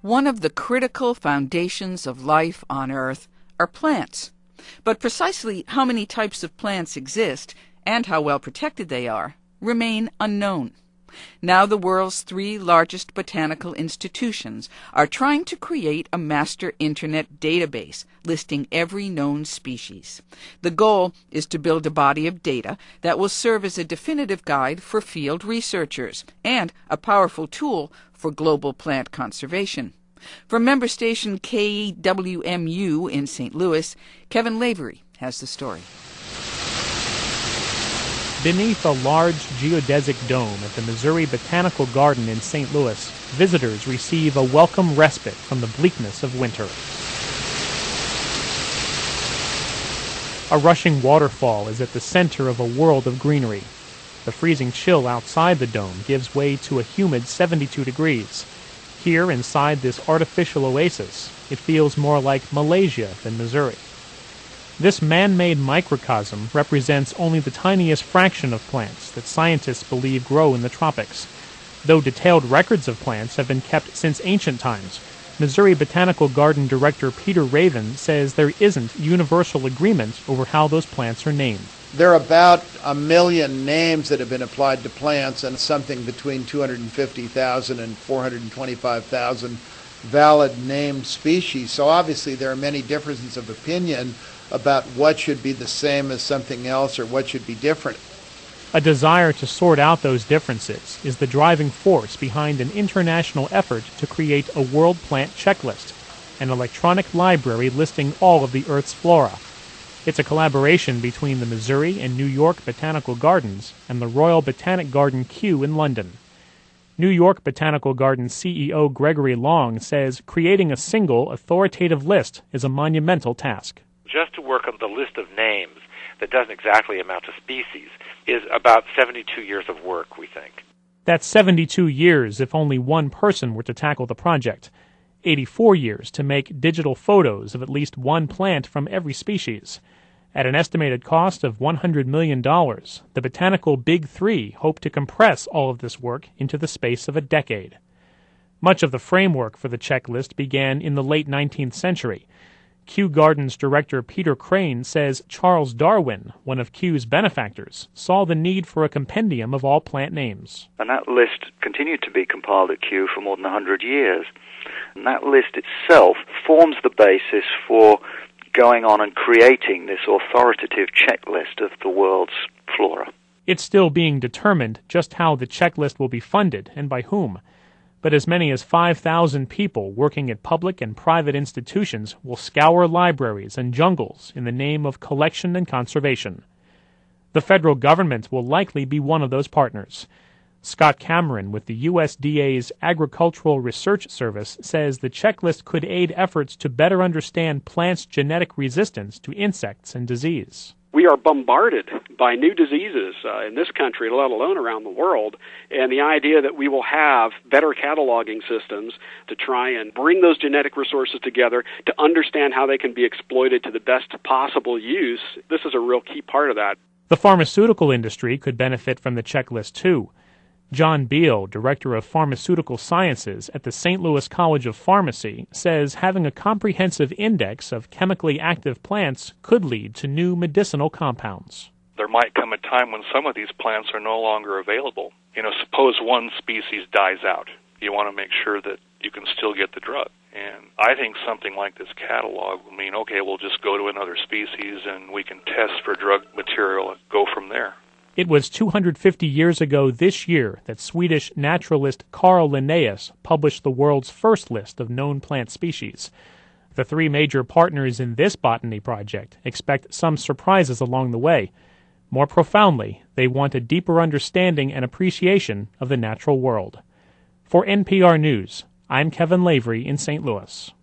One of the critical foundations of life on Earth are plants. But precisely how many types of plants exist and how well protected they are remain unknown. Now the world's three largest botanical institutions are trying to create a master internet database listing every known species. The goal is to build a body of data that will serve as a definitive guide for field researchers and a powerful tool for global plant conservation. From member station KWMU in St. Louis, Kevin Lavery has the story. Beneath a large geodesic dome at the Missouri Botanical Garden in St. Louis, visitors receive a welcome respite from the bleakness of winter. A rushing waterfall is at the center of a world of greenery. The freezing chill outside the dome gives way to a humid 72 degrees. Here, inside this artificial oasis, it feels more like Malaysia than Missouri. This man-made microcosm represents only the tiniest fraction of plants that scientists believe grow in the tropics. Though detailed records of plants have been kept since ancient times, Missouri Botanical Garden Director Peter Raven says there isn't universal agreement over how those plants are named. There are about 1 million names that have been applied to plants and something between 250,000 and 425,000 valid named species. So obviously there are many differences of opinion about what should be the same as something else or what should be different. A desire to sort out those differences is the driving force behind an international effort to create a world plant checklist, an electronic library listing all of the Earth's flora. It's a collaboration between the Missouri and New York Botanical Gardens and the Royal Botanic Garden Kew in London. New York Botanical Garden CEO Gregory Long says creating a single authoritative list is a monumental task. Just to work on the list of names that doesn't exactly amount to species is about 72 years of work, we think. That's 72 years if only one person were to tackle the project. 84 years to make digital photos of at least one plant from every species. At an estimated cost of $100 million, the Botanical Big Three hope to compress all of this work into the space of a decade. Much of the framework for the checklist began in the late 19th century. Kew Gardens director Peter Crane says Charles Darwin, one of Kew's benefactors, saw the need for a compendium of all plant names. And that list continued to be compiled at Kew for more than 100 years. And that list itself forms the basis for going on and creating this authoritative checklist of the world's flora. It's still being determined just how the checklist will be funded and by whom. But as many as 5,000 people working at public and private institutions will scour libraries and jungles in the name of collection and conservation. The federal government will likely be one of those partners. Scott Cameron with the USDA's Agricultural Research Service says the checklist could aid efforts to better understand plants' genetic resistance to insects and disease. We are bombarded by new diseases in this country, let alone around the world, and the idea that we will have better cataloging systems to try and bring those genetic resources together to understand how they can be exploited to the best possible use, this is a real key part of that. The pharmaceutical industry could benefit from the checklist too. John Beal, Director of Pharmaceutical Sciences at the St. Louis College of Pharmacy, says having a comprehensive index of chemically active plants could lead to new medicinal compounds. There might come a time when some of these plants are no longer available. Suppose one species dies out. You want to make sure that you can still get the drug. And I think something like this catalog will mean, okay, we'll just go to another species and we can test for drug material and go from there. It was 250 years ago this year that Swedish naturalist Carl Linnaeus published the world's first list of known plant species. The three major partners in this botany project expect some surprises along the way. More profoundly, they want a deeper understanding and appreciation of the natural world. For NPR News, I'm Kevin Lavery in St. Louis.